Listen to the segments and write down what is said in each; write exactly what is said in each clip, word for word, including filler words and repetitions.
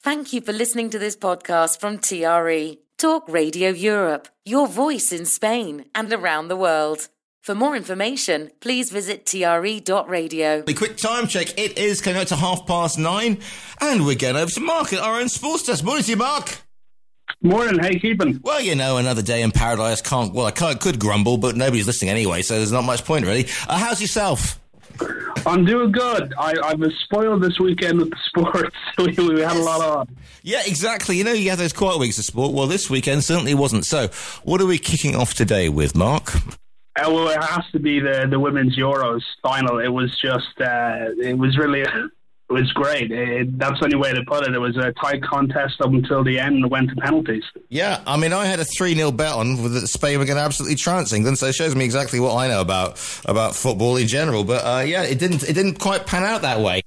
Thank you for listening to this podcast from T R E, Talk Radio Europe, your voice in Spain and around the world. For more information, please visit T R E dot radio. A quick time check. It is coming out to half past nine, and we're going over to Mark at our own sports desk. Morning to you, Mark. Morning, how you keeping? Well, you know, another day in paradise. Can't, well, I can't, could grumble, but nobody's listening anyway, so there's not much point, really. Uh, how's yourself? I'm doing good. I, I was spoiled this weekend with the sports. we, we had a lot on. Yeah, exactly. You know, you have those quiet weeks of sport. Well, this weekend certainly wasn't. So, what are we kicking off today with, Mark? Uh, well, it has to be the, the Women's Euros final. It was just, uh, it was really... It was great. It, that's the only way to put it. It was a tight contest up until the end and it went to penalties. Yeah, I mean, I had a three nil bet on that Spain were going to absolutely trounce England, so it shows me exactly what I know about about football in general. But uh, yeah, it didn't it didn't quite pan out that way.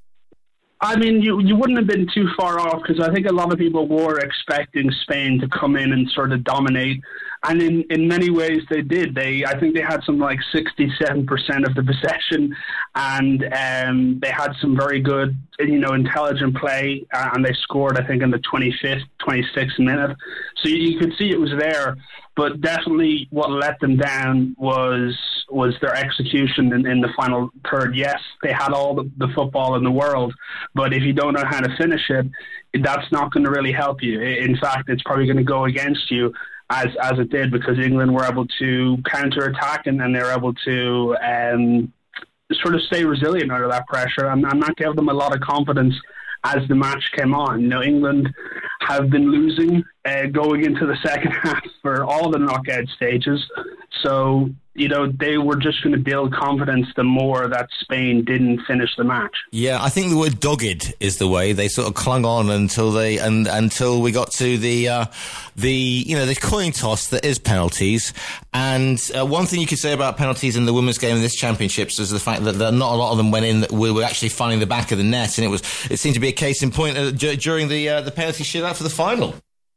I mean, you you wouldn't have been too far off because I think a lot of people were expecting Spain to come in and sort of dominate. And in, in many ways they did. They I think they had something like sixty-seven percent of the possession, and um, they had some very good, you know, intelligent play, uh, and they scored, I think, in the twenty-fifth, twenty-sixth minute. So you, you could see it was there, but definitely what let them down was was their execution in, in the final third. Yes, they had all the, the football in the world, but if you don't know how to finish it, that's not going to really help you. In fact, it's probably going to go against you. As as it did, because England were able to counter-attack and, and they were able to um, sort of stay resilient under that pressure. And, and that gave them a lot of confidence as the match came on. You know, England have been losing uh, going into the second half for all the knockout stages. So, you know, they were just going to build confidence the more that Spain didn't finish the match. Yeah, I think the word dogged is the way they sort of clung on until they and until we got to the uh, the you know the coin toss that is penalties. And uh, one thing you could say about penalties in the women's game in this championships is the fact that, that not a lot of them went in. That we were actually finding the back of the net, and it was it seemed to be a case in point uh, d- during the uh, the penalty shootout for the final.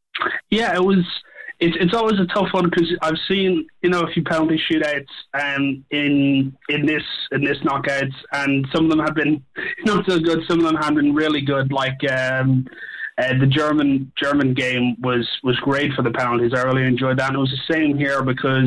Yeah, it was. It's it's always a tough one because I've seen, you know, a few penalty shootouts um, in in this in this knockouts, and some of them have been not so good. Some of them have been really good. Like um, uh, the German German game was was great for the penalties. I really enjoyed that, and it was the same here because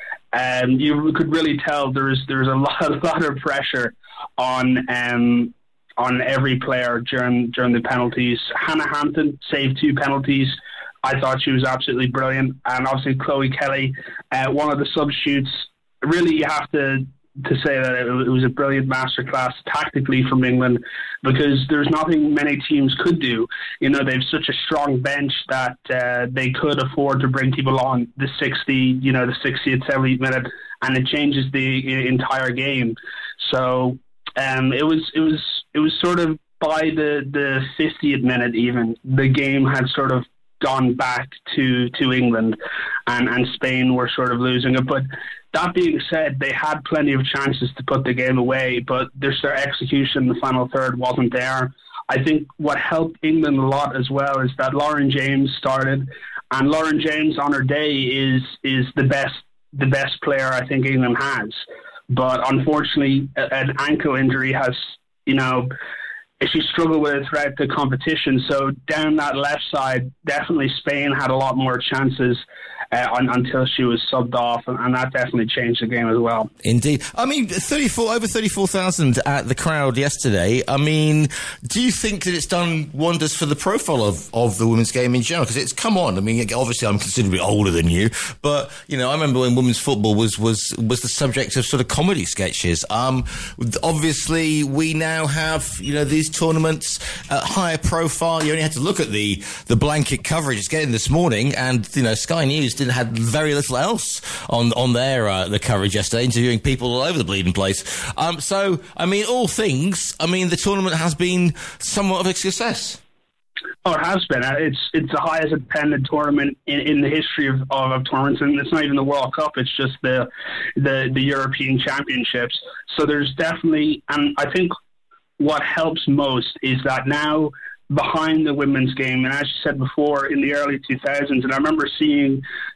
um, you could really tell there's there's a lot a lot of pressure on. Um, on every player during during the penalties. Hannah Hampton saved two penalties. I thought she was absolutely brilliant. And obviously Chloe Kelly, uh, one of the substitutes. Really, you have to to say that it, it was a brilliant masterclass tactically from England because there's nothing many teams could do. You know, they've such a strong bench that uh, they could afford to bring people on the sixty, you know, the sixtieth, seventieth minute, and it changes the entire game. So um, it was it was it was sort of by the the fiftieth minute even the game had sort of gone back to, to England and, and Spain were sort of losing it. But that being said, they had plenty of chances to put the game away, but their, their execution in the final third wasn't there. I think what helped England a lot as well is that Lauren James started, and Lauren James on her day is is the best the best player I think England has. But unfortunately, an ankle injury has, you know, she struggled with it throughout the competition. So down that left side, definitely Spain had a lot more chances uh, on, until she was subbed off, and, and that definitely changed the game as well. Indeed. I mean, thirty-four over thirty-four thousand at the crowd yesterday. I mean, do you think that it's done wonders for the profile of, of the women's game in general? Because it's come on. I mean, obviously I'm considerably older than you, but, you know, I remember when women's football was, was, was the subject of sort of comedy sketches. Um, obviously, we now have, you know, these tournaments at higher profile. You only had to look at the, the blanket coverage it's getting this morning, and, you know, Sky News didn't have very little else on on their uh, the coverage yesterday, interviewing people all over the bleeding place. Um, so, I mean, all things, I mean, the tournament has been somewhat of a success. Oh, it has been. It's it's the highest attended tournament in, in the history of, of, of tournaments, and it's not even the World Cup. It's just the, the the European Championships. So there's definitely, and I think what helps most is that now behind the women's game, and as you said before, in the early two thousands, and I remember seeing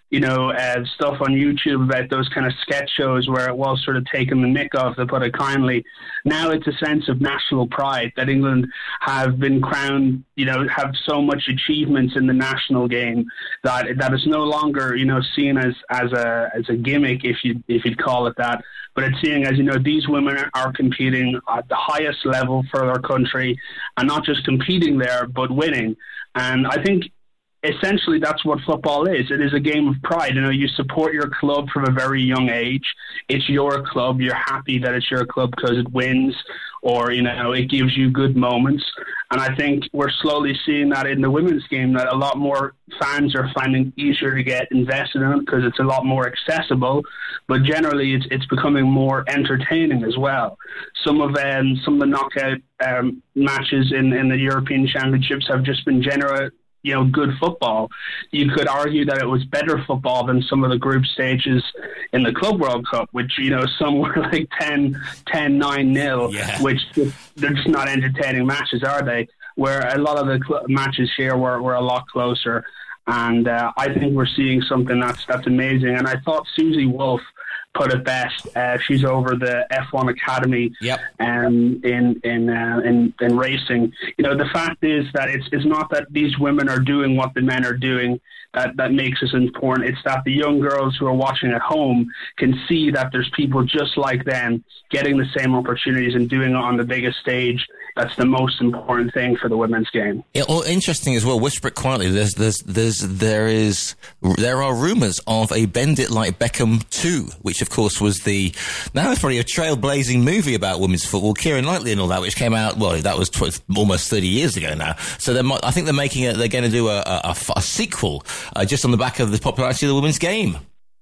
you know, uh, stuff on YouTube about those kind of sketch shows where it was sort of taking the mick off, to put it kindly. Now it's a sense of national pride that England have been crowned, you know, have so much achievements in the national game that that is no longer, you know, seen as, as a as a gimmick, if you if you'd call it that. But it's seeing as, you know, these women are competing at the highest level for their country, and not just competing there, but winning. And I think essentially that's what football is. It is a game of pride. You know, you support your club from a very young age. It's your club. You're happy that it's your club because it wins, or, you know, it gives you good moments. And I think we're slowly seeing that in the women's game, that a lot more fans are finding it easier to get invested in it because it's a lot more accessible. But generally, it's it's becoming more entertaining as well. Some of um, some of the knockout um, matches in, in the European Championships have just been general, you know, good football. You could argue that it was better football than some of the group stages in the Club World Cup, which, you know, some were like ten, nine nil, yeah. which just, they're just not entertaining matches, are they? Where a lot of the cl- matches here were, were a lot closer. And uh, I think we're seeing something that's that's amazing. And I thought Susie Wolff put it best. Uh, she's over the F one Academy yep. um, in in, uh, in in racing. You know, the fact is that it's it's not that these women are doing what the men are doing that, that makes us important. It's that the young girls who are watching at home can see that there's people just like them getting the same opportunities and doing it on the biggest stage. That's the most important thing for the women's game. Yeah, well, interesting as well. Whisper it quietly. There's, there's, there's, there is, there are rumours of a Bend It Like Beckham two, which of course was the now it's probably a trailblazing movie about women's football, Keira Knightley and all that, which came out. Well, that was tw- almost thirty years ago now. So they might, I think they're making it. They're going to do a, a, a sequel uh, just on the back of the popularity of the women's game.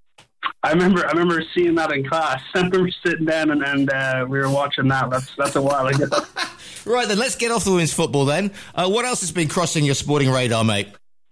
I remember, I remember seeing that in class. I remember sitting down and, and uh, we were watching that. That's that's a while ago. Right then, let's get off the women's football then. Uh, what else has been crossing your sporting radar, mate?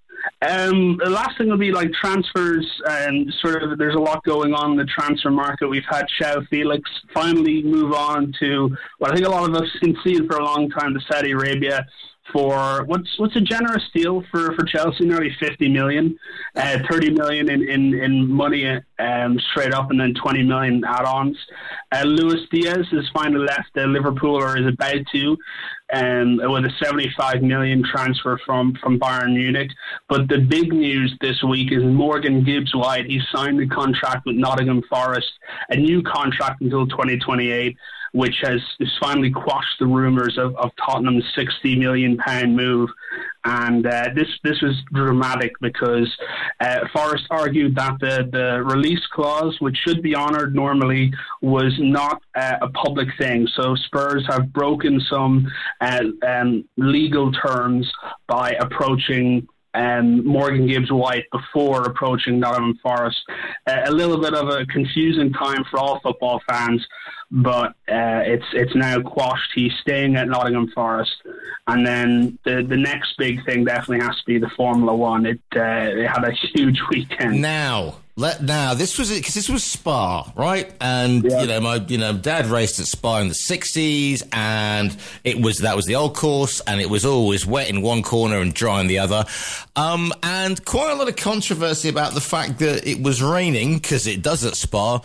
Um, the last thing will be like transfers, and sort of there's a lot going on in the transfer market. We've had João Felix finally move on to what I think a lot of us can see for a long time, to Saudi Arabia. For what's what's a generous deal for, for Chelsea, nearly fifty million, uh, thirty million in, in, in money um, straight up, and then twenty million add-ons. Uh, Luis Diaz has finally left uh, Liverpool, or is about to, um, with a seventy-five million transfer from, from Bayern Munich. But the big news this week is Morgan Gibbs-White. He signed a contract with Nottingham Forest, a new contract until twenty twenty-eight. Which has, has finally quashed the rumours of, of Tottenham's sixty million pounds move. And uh, this this was dramatic because uh, Forest argued that the, the release clause, which should be honoured normally, was not uh, a public thing. So Spurs have broken some uh, um, legal terms by approaching Um, Morgan Gibbs-White before approaching Nottingham Forest. Uh, a little bit of a confusing time for all football fans, but uh, it's it's now quashed. He's staying at Nottingham Forest. And then the the next big thing definitely has to be the Formula One. It, uh, it had a huge weekend. Now, let now this was because this was Spa, right? And yeah. you know, my you know, dad raced at Spa in the sixties, and it was that was the old course, and it was always wet in one corner and dry in the other. Um, and quite a lot of controversy about the fact that it was raining, because it does at Spa.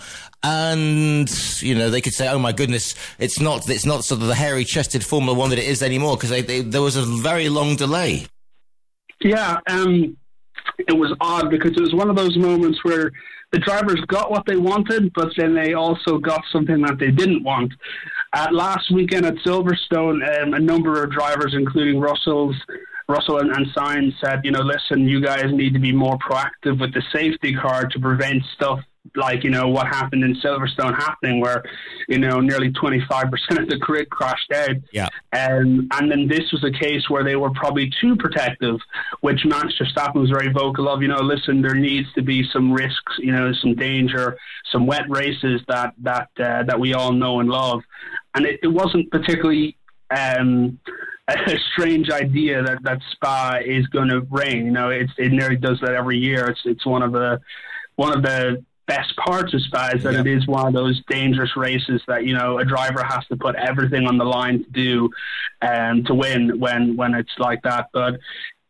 And, you know, they could say, oh, my goodness, it's not it's not sort of the hairy-chested Formula One that it is anymore, because they, they, there was a very long delay. Yeah, um, it was odd, because it was one of those moments where the drivers got what they wanted, but then they also got something that they didn't want. Uh, last weekend at Silverstone, um, a number of drivers, including Russell's, Russell and, and Sainz, said, you know, listen, you guys need to be more proactive with the safety car to prevent stuff like, you know, what happened in Silverstone happening, where, you know, nearly twenty-five percent of the grid crashed out. Yeah. Um, and then this was a case where they were probably too protective, which Max Verstappen was very vocal of. You know, listen, there needs to be some risks, you know, some danger, some wet races that that uh, that we all know and love. And it, it wasn't particularly um, a strange idea that, that Spa is going to rain. You know, it's, it nearly does that every year. It's it's one of the one of the best parts of Spa is that yeah. it is one of those dangerous races that, you know, a driver has to put everything on the line to do um, to win when when it's like that. But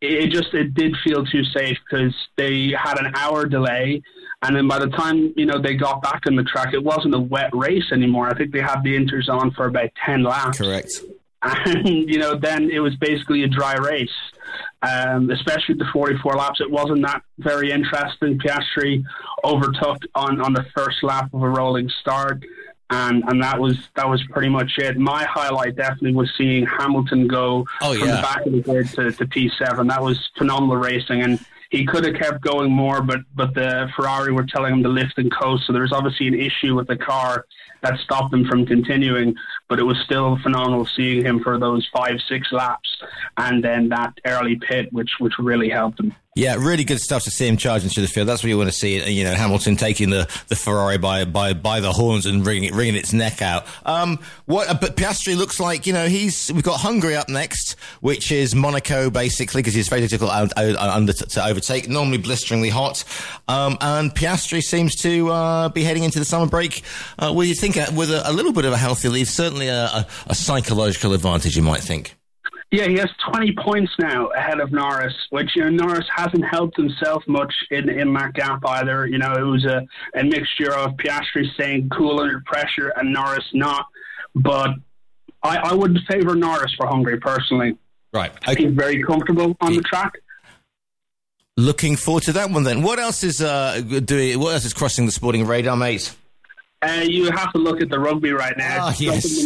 it just it did feel too safe because they had an hour delay, and then by the time you know they got back on the track, it wasn't a wet race anymore. I think they had the inters on for about ten laps. Correct. And you know, then it was basically a dry race. Um, especially the forty-four laps, it wasn't that very interesting. Piastri overtook on, on the first lap of a rolling start, and, and that was that was pretty much it. My highlight definitely was seeing Hamilton go oh, from yeah. the back of the grid to, to P seven. That was phenomenal racing, and he could have kept going more, but but the Ferrari were telling him to lift and coast, so there was obviously an issue with the car that stopped him from continuing, but it was still phenomenal seeing him for those five, six laps, and then that early pit, which which really helped him. Yeah, really good stuff to see him charging through the field. That's what you want to see. You know, Hamilton taking the, the Ferrari by, by by the horns and wringing it, wringing its neck out. Um, what? But Piastri looks like, you know, he's we've got Hungary up next, which is Monaco basically, because he's very difficult out, out, under to, to overtake. Normally blisteringly hot, um, and Piastri seems to uh, be heading into the summer break. Uh, what do you think? Uh, with a, a little bit of a healthy lead, certainly a, a, a psychological advantage, you might think. Yeah, he has twenty points now ahead of Norris, which, you know, Norris hasn't helped himself much in, in that gap either. You know, it was a, a mixture of Piastri staying cool under pressure and Norris not. But I, I would favour Norris for Hungary, personally. Right. Okay. He's very comfortable on the track. Looking forward to that one then. What else is uh, doing? What else is crossing the sporting radar, mate? Uh, you have to look at the rugby right now. Oh, yes.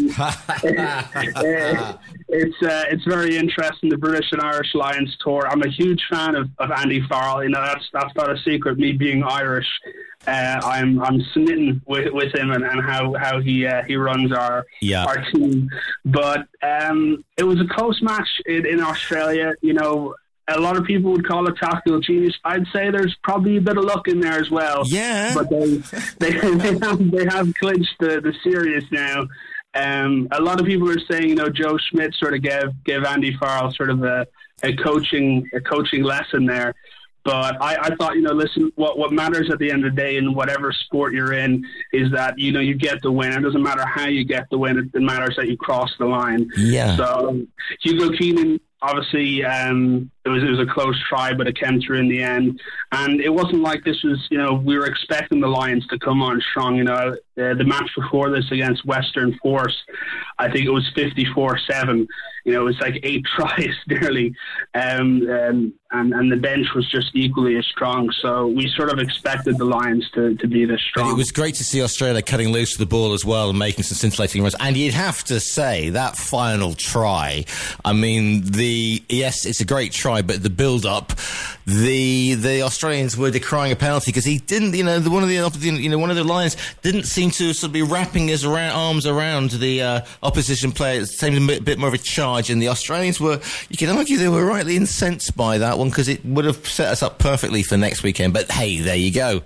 uh, it's uh, it's very interesting, the British and Irish Lions tour. I'm a huge fan of, of Andy Farrell. You know, that's that's not a secret. Me being Irish, uh, I'm I'm smitten with, with him and, and how how he uh, he runs our yeah. our team. But um, it was a close match in, in Australia. You know, a lot of people would call it tactical genius. I'd say there's probably a bit of luck in there as well. Yeah. But they they, they, have, they have clinched the, the series now. Um, a lot of people are saying, you know, Joe Schmidt sort of gave, gave Andy Farrell sort of a, a coaching a coaching lesson there. But I, I thought, you know, listen, what, what matters at the end of the day in whatever sport you're in is that, you know, you get the win. It doesn't matter how you get the win. It matters that you cross the line. Yeah. So Hugo Keenan, obviously, um, it was it was a close try, but it came through in the end. And it wasn't like this was, you know, we were expecting the Lions to come on strong. You know, uh, the match before this against Western Force, I think it was fifty-four seven. You know, it was like eight tries nearly. Um, um, and, and the bench was just equally as strong. So we sort of expected the Lions to, to be this strong. And it was great to see Australia cutting loose with the ball as well and making some scintillating runs. And you'd have to say that final try, I mean, the yes, it's a great try, but the build-up, the the Australians were decrying a penalty because he didn't, you know, the, one of the you know one of the Lions didn't seem to sort of be wrapping his around, arms around the uh, opposition player. It seemed a bit, bit more of a charge, and the Australians were, you can argue, they were rightly incensed by that one because it would have set us up perfectly for next weekend. But hey, there you go.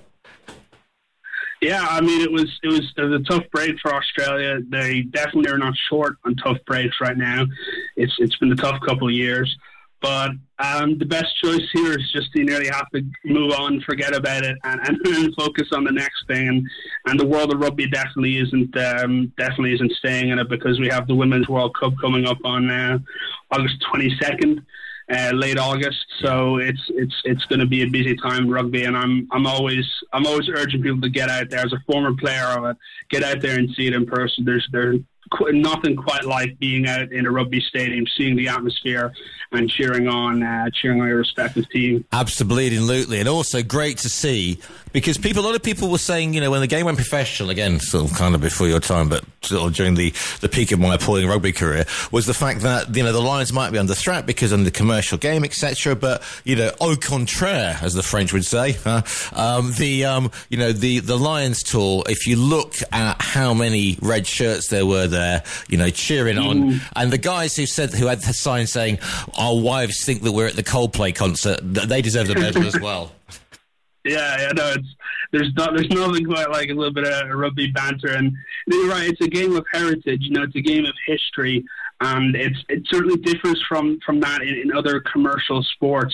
Yeah, I mean, it was it was, it was a tough break for Australia. They definitely are not short on tough breaks right now. It's it's been a tough couple of years. But um, the best choice here is just to nearly have to move on, forget about it, and, and, and focus on the next thing. And, and the world of rugby definitely isn't um, definitely isn't staying in it because we have the Women's World Cup coming up on uh, August twenty-second. Uh, late August, so it's it's it's going to be a busy time in rugby, and I'm I'm always I'm always urging people to get out there. As a former player of it, get out there and see it in person. There's there's qu- nothing quite like being out in a rugby stadium, seeing the atmosphere, and cheering on uh, cheering on your respective team. Absolutely, and also great to see because people a lot of people were saying, you know, when the game went professional again, sort of kind of before your time, but sort of during the the peak of my appalling rugby career, was the fact that, you know, the Lions might be under threat because of the commercial game, et cetera. But, you know, au contraire, as the French would say, uh, um, the um, you know the the Lions tour. If you look at how many red shirts there were there, you know, cheering mm. on, and the guys who said who had the sign saying, "Our wives think that we're at the Coldplay concert," they deserve the medal as well. Yeah, yeah, no, it's there's not there's nothing quite like a little bit of rugby banter, and you're right. It's a game of heritage, you know. It's a game of history, and it's it certainly differs from from that in, in other commercial sports.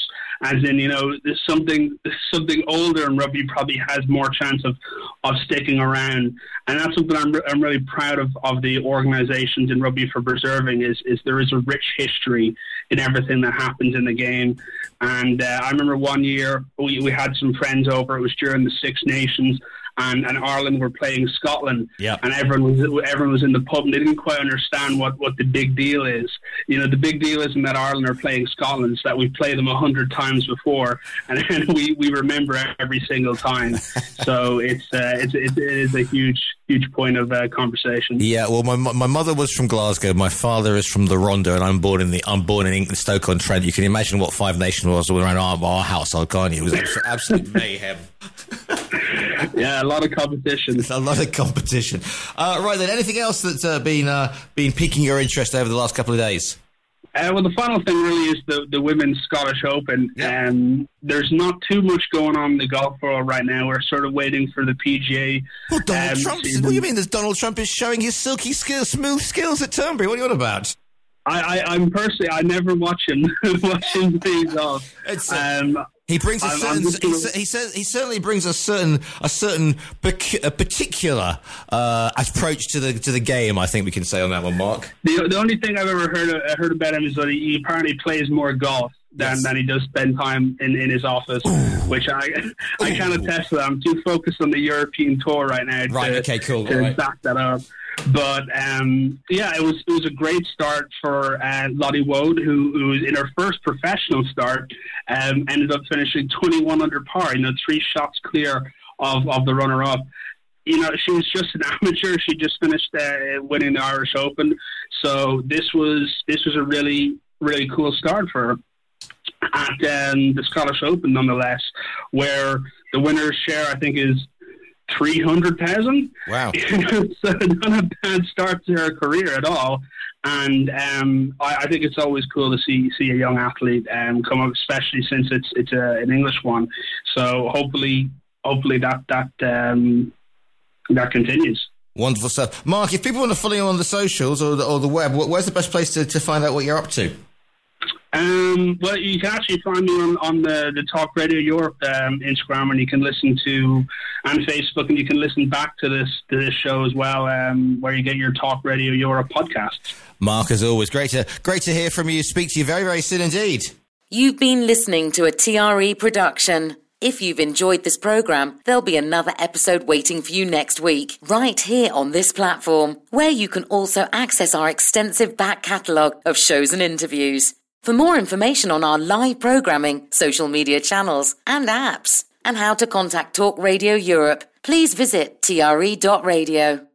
as in, you know, there's something something older in rugby probably has more chance of, of sticking around. And that's something I'm, I'm really proud of, of the organisations in rugby for preserving is, is there is a rich history in everything that happens in the game. And uh, I remember one year we, we had some friends over. It was during the Six Nations. And, and Ireland were playing Scotland, yep. and everyone was everyone was in the pub, and they didn't quite understand what, what the big deal is. You know, the big deal isn't that Ireland are playing Scotland; it's that we've played them a hundred times before, and, and we, we remember every single time. So it's uh, it's it is a huge huge point of uh, conversation. Yeah, well, my my mother was from Glasgow, my father is from the Rhondda, and I'm born in the I'm born in Stoke-on-Trent. You can imagine what Five Nations was around our, our household, can't you? It was absolute, absolute mayhem. Yeah, a lot of competition. A lot of competition. Uh, right then, anything else that's uh, been uh, been piquing your interest over the last couple of days? Uh, well, the final thing really is the, the Women's Scottish Open. Yeah. Um, there's not too much going on in the golf world right now. We're sort of waiting for the P G A. Well, Donald um, Trump. season. What do you mean? There's Donald Trump is showing his silky skills, smooth skills at Turnberry. What are you on about? I, I, I'm personally, I never watch him watch him play golf. It's, uh, um, He brings a I'm- certain. I'm just he, gonna- cer- he says he certainly brings a certain a certain bec- a particular uh, approach to the to the game. I think we can say on that one, Mark. the the only thing I've ever heard uh, heard about him is that he, he apparently plays more golf than, Yes. than he does spend time in, in his office, which I I can't attest to that. I'm too focused on the European tour right now Right, to, okay, cool, to all right. back that up. But um, yeah, it was it was a great start for uh, Lottie Wood, who, who was in her first professional start, um, ended up finishing twenty-one under par. You know, three shots clear of, of the runner-up. You know, she was just an amateur. She just finished uh, winning the Irish Open, so this was this was a really really cool start for her at um, the Scottish Open, nonetheless, where the winner's share I think is three hundred thousand. Wow. So not a bad start to her career at all. And um, I, I think it's always cool to see see a young athlete um, come up, especially since it's it's a, an English one. So hopefully, hopefully that that um, that continues. Wonderful stuff, Mark. If people want to follow you on the socials or the, or the web, wh- where's the best place to, to find out what you're up to? Um, well, you can actually find me on, on the, the Talk Radio Europe um, Instagram, and you can listen to, and Facebook, and you can listen back to this to this show as well, um, where you get your Talk Radio Europe podcasts. Mark, as always, great to great to hear from you. Speak to you very, very soon indeed. You've been listening to a T R E production. If you've enjoyed this programme, there'll be another episode waiting for you next week, right here on this platform, where you can also access our extensive back catalogue of shows and interviews. For more information on our live programming, social media channels and apps, and how to contact Talk Radio Europe, please visit T R E dot radio.